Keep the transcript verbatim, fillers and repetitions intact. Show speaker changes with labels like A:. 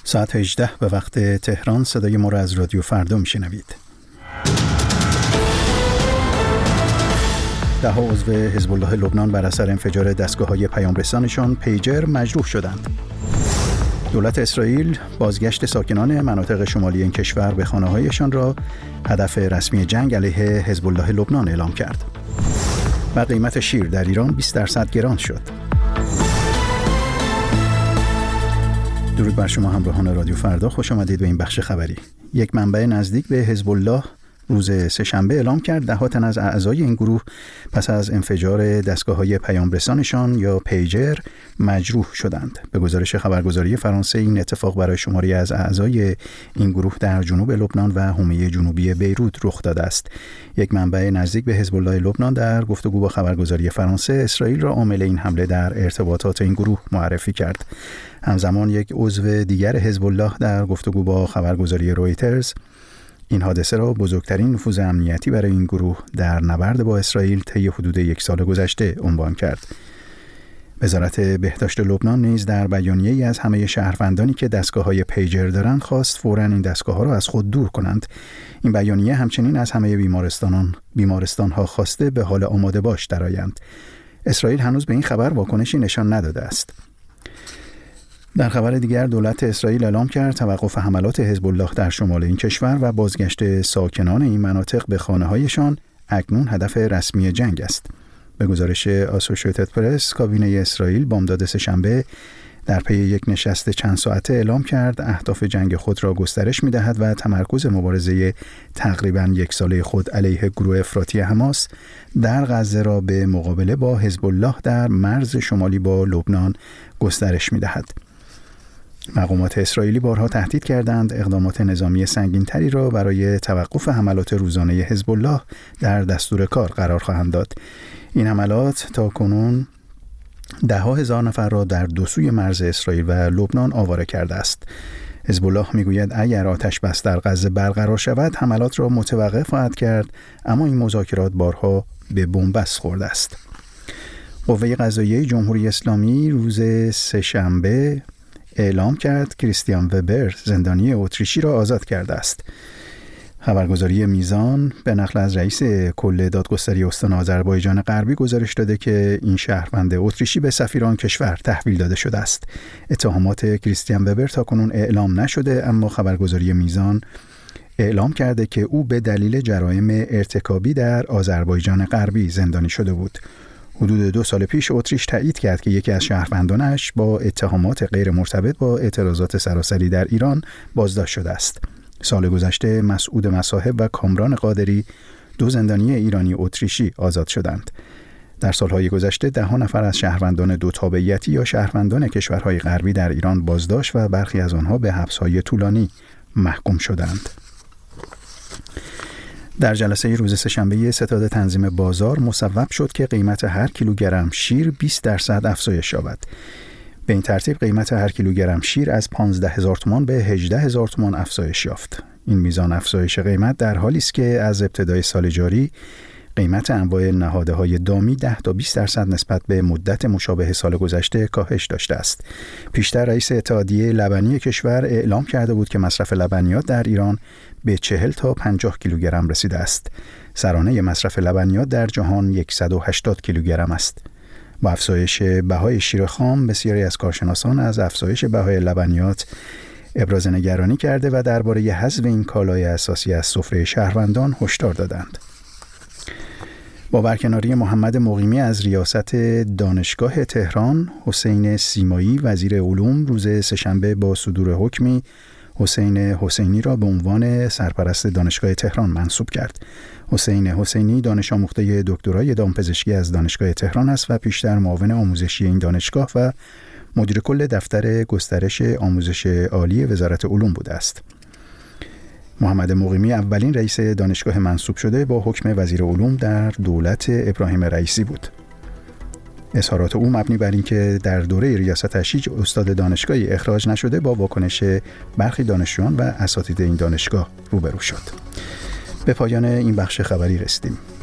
A: ساعت هجده به وقت تهران. صدای ما را از رادیو فردا میشنوید. ده ها عضو حزب الله لبنان بر اثر انفجار دستگاه‌های پیام‌رسانشان پیجر مجروح شدند. دولت اسرائیل بازگشت ساکنان مناطق شمالی این کشور به خانه‌هایشان را هدف رسمی جنگ علیه حزب الله لبنان اعلام کرد. و قیمت شیر در ایران بیست درصد گران شد. درود بر شما همراهان رادیو فردا، خوش آمدید به این بخش خبری. یک منبع نزدیک به حزب الله روز سه‌شنبه اعلام کرد ده ها تن از اعضای این گروه پس از انفجار دستگاه‌های پیام‌رسانشان یا پیجر مجروح شدند. به گزارش خبرگزاری فرانسه این اتفاق برای شماری از اعضای این گروه در جنوب لبنان و حومه جنوبی بیروت رخ داده است. یک منبع نزدیک به حزب الله لبنان در گفتگو با خبرگزاری فرانسه اسرائیل را عامل این حمله در ارتباطات این گروه معرفی کرد. همزمان یک عضو دیگر حزب الله در گفتگو با خبرگزاری رویترز این حادثه را بزرگترین نفوذ امنیتی برای این گروه در نبرد با اسرائیل طی حدود یک سال گذشته عنوان کرد. وزارت بهداشت لبنان نیز در بیانیه‌ای از همه شهروندانی که دستگاه‌های پیجر دارند خواست فوراً این دستگاه‌ها را از خود دور کنند. این بیانیه همچنین از همه بیمارستانان بیمارستان‌ها خواسته به حال آماده باش درآیند. اسرائیل هنوز به این خبر واکنشی نشان نداده است. در خبر دیگر دولت اسرائیل اعلام کرد توقف حملات حزب الله در شمال این کشور و بازگشت ساکنان این مناطق به خانه‌هایشان اکنون هدف رسمی جنگ است. به گزارش آسوشییتد پرس، کابینه اسرائیل بامداد سه‌شنبه در پی یک نشست چند ساعته اعلام کرد اهداف جنگ خود را گسترش می‌دهد و تمرکز مبارزه تقریباً یک ساله خود علیه گروه افراطی حماس در غزه را به مقابله با حزب الله در مرز شمالی با لبنان گسترش می‌دهد. مقامات اسرائیلی بارها تهدید کردند اقدامات نظامی سنگین‌تری را برای توقف حملات روزانه حزب الله در دستور کار قرار خواهند داد. این حملات تا کنون ده ها هزار نفر را در دو سوی مرز اسرائیل و لبنان آواره کرده است. حزب الله میگوید اگر آتش بس در غزه برقرار شود حملات را متوقف خواهد کرد، اما این مذاکرات بارها به بن‌بست خورده است. قوه قضاییه جمهوری اسلامی روز سه‌شنبه اعلام کرد کریستیان وبر زندانی اتریشی را آزاد کرده است. خبرگزاری میزان به نقل از رئیس کل دادگستری استان آذربایجان غربی گزارش داده که این شهروند اتریشی به سفیر کشور تحویل داده شده است. اتهامات کریستیان وبر تاکنون اعلام نشده، اما خبرگزاری میزان اعلام کرده که او به دلیل جرایم ارتکابی در آذربایجان غربی زندانی شده بود. حدود دو سال پیش اتریش تایید کرد که یکی از شهروندانش با اتهامات غیر مرتبط با اعتراضات سراسری در ایران بازداشت شده است. سال گذشته مسعود مصاحب و کامران قادری، دو زندانی ایرانی اتریشی، آزاد شدند. در سالهای گذشته ده ها نفر از شهروندان دو تابعیتی یا شهروندان کشورهای غربی در ایران بازداشت و برخی از آنها به حبس‌های طولانی محکوم شدند. در جلسه روز سه‌شنبه ستاد تنظیم بازار مصوب شد که قیمت هر کیلوگرم شیر بیست درصد افزایش یابد. به این ترتیب قیمت هر کیلوگرم شیر از پانزده هزار تومان به هجده هزار تومان افزایش یافت. این میزان افزایش قیمت در حالی است که از ابتدای سال جاری قیمت انواع نهادهای دامی ده تا بیست درصد نسبت به مدت مشابه سال گذشته کاهش داشته است. پیشتر رئیس اتحادیه لبنی کشور اعلام کرده بود که مصرف لبنیات در ایران به چهل تا پنجاه کیلوگرم رسیده است. سرانه مصرف لبنیات در جهان صد و هشتاد کیلوگرم است. با افزایش بهای شیر خام، بسیاری از کارشناسان از افزایش بهای لبنیات ابراز نگرانی کرده و درباره حذف این کالای اساسی از سفره شهروندان هشدار دادند. با برکناری محمد مقیمی از ریاست دانشگاه تهران، حسین سیمایی وزیر علوم روز سه‌شنبه با صدور حکمی حسین حسینی را به عنوان سرپرست دانشگاه تهران منصوب کرد. حسین حسینی دانش آموخته دکترای دامپزشکی از دانشگاه تهران است و پیشتر معاون آموزشی این دانشگاه و مدیر کل دفتر گسترش آموزش عالی وزارت علوم بوده است. محمد مقیمی اولین رئیس دانشگاه منصوب شده با حکم وزیر علوم در دولت ابراهیم رئیسی بود. اظهارات او مبنی بر اینکه در دوره ریاستش هیچ استاد دانشگاهی اخراج نشده با واکنش برخی دانشجویان و اساتید این دانشگاه روبرو شد. به پایان این بخش خبری رسیدیم.